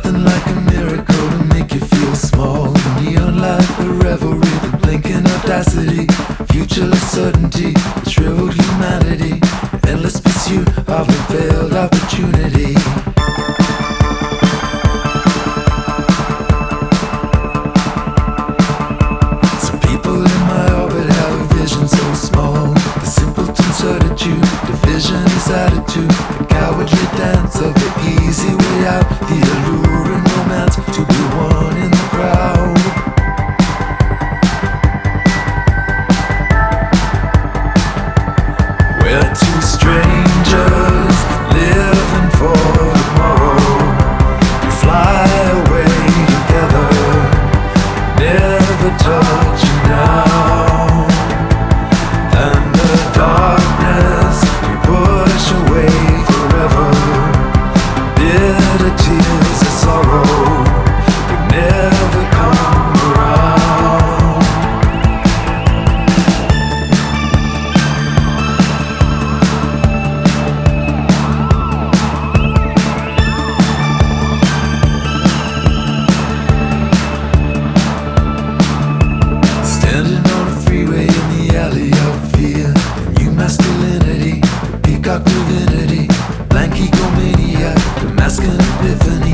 Nothing like a miracle to make you feel small. The neon light, the revelry, the blinking audacity, futureless certainty, shriveled humanity, endless pursuit of a veiled opportunity. Some people in my orbit have a vision so small. The simpleton certitude, division is attitude, the cowardly dance of the easy way out, the alluring romance to be one in the crowd. We're two strangers living for tomorrow. We fly away together, never touching down. And the darkness we push away forever. Bitter tears of sorrow would never come around. Standing on a freeway in the alley of fear, new masculinity, peacock divinity, blank egomaniac, Damascus epiphany.